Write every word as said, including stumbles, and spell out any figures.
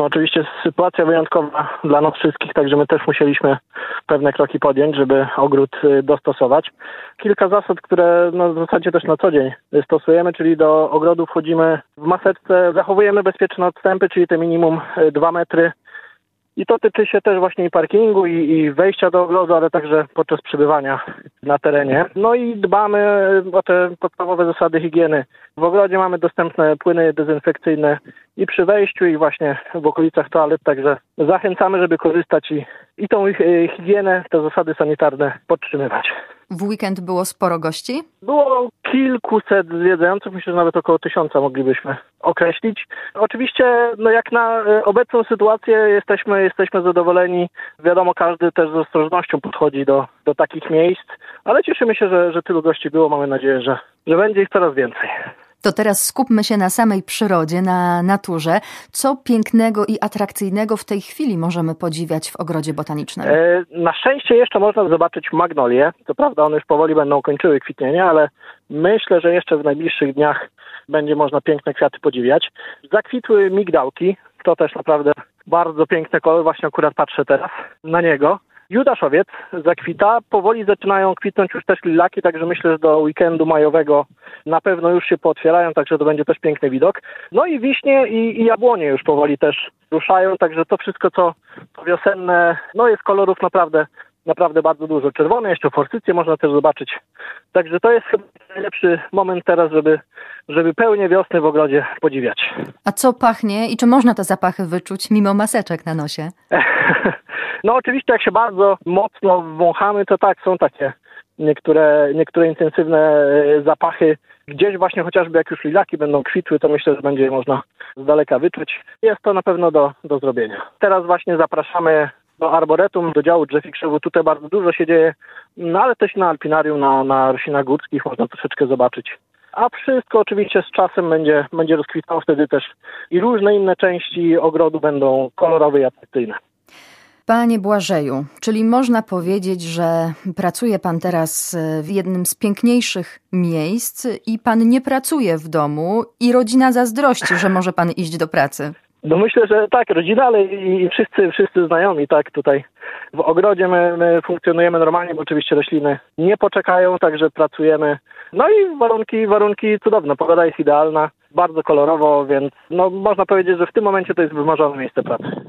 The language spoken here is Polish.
No oczywiście sytuacja wyjątkowa dla nas wszystkich, także my też musieliśmy pewne kroki podjąć, żeby ogród dostosować. Kilka zasad, które no, w zasadzie też na co dzień stosujemy, czyli do ogrodu wchodzimy w maseczce, zachowujemy bezpieczne odstępy, czyli te minimum dwa metry. I to tyczy się też właśnie i parkingu, i, i wejścia do ogrodu, ale także podczas przebywania na terenie. No i dbamy o te podstawowe zasady higieny. W ogrodzie mamy dostępne płyny dezynfekcyjne i przy wejściu, i właśnie w okolicach toalet, także zachęcamy, żeby korzystać i, i tą higienę, te zasady sanitarne podtrzymywać. W weekend było sporo gości? Było kilkuset zwiedzających, myślę, że nawet około tysiąca moglibyśmy określić. Oczywiście, no jak na obecną sytuację jesteśmy, jesteśmy zadowoleni. Wiadomo, każdy też z ostrożnością podchodzi do, do takich miejsc, ale cieszymy się, że, że tylu gości było. Mamy nadzieję, że, że będzie ich coraz więcej. To teraz skupmy się na samej przyrodzie, na naturze. Co pięknego i atrakcyjnego w tej chwili możemy podziwiać w ogrodzie botanicznym? E, na szczęście jeszcze można zobaczyć magnolie. Co prawda one już powoli będą kończyły kwitnienie, ale myślę, że jeszcze w najbliższych dniach będzie można piękne kwiaty podziwiać. Zakwitły migdałki. To też naprawdę bardzo piękny kolor. Właśnie akurat patrzę teraz na niego. Judaszowiec zakwita, powoli zaczynają kwitnąć już też lilaki, także myślę, że do weekendu majowego na pewno już się pootwierają, także to będzie też piękny widok. No i wiśnie i, i jabłonie już powoli też ruszają, także to wszystko, co wiosenne, no jest kolorów naprawdę, naprawdę bardzo dużo. Czerwone, jeszcze forsycje można też zobaczyć. Także to jest chyba najlepszy moment teraz, żeby, żeby pełnię wiosny w ogrodzie podziwiać. A co pachnie i czy można te zapachy wyczuć mimo maseczek na nosie? No oczywiście jak się bardzo mocno wąchamy, to tak, są takie niektóre, niektóre intensywne zapachy. Gdzieś właśnie chociażby jak już lilaki będą kwitły, to myślę, że będzie je można z daleka wyczuć. Jest to na pewno do, do zrobienia. Teraz właśnie zapraszamy do arboretum, do działu drzew i krzewów. Tutaj bardzo dużo się dzieje, no ale też na alpinarium, na, na roślinach górskich można troszeczkę zobaczyć. A wszystko oczywiście z czasem będzie, będzie rozkwitało wtedy też i różne inne części ogrodu będą kolorowe i atrakcyjne. Panie Błażeju, czyli można powiedzieć, że pracuje pan teraz w jednym z piękniejszych miejsc i pan nie pracuje w domu i rodzina zazdrości, że może pan iść do pracy. No myślę, że tak, rodzina, ale i wszyscy, wszyscy znajomi, tak, tutaj w ogrodzie my, my funkcjonujemy normalnie, bo oczywiście rośliny nie poczekają, także pracujemy. No i warunki, warunki cudowne, pogoda jest idealna, bardzo kolorowo, więc no można powiedzieć, że w tym momencie to jest wymarzone miejsce pracy.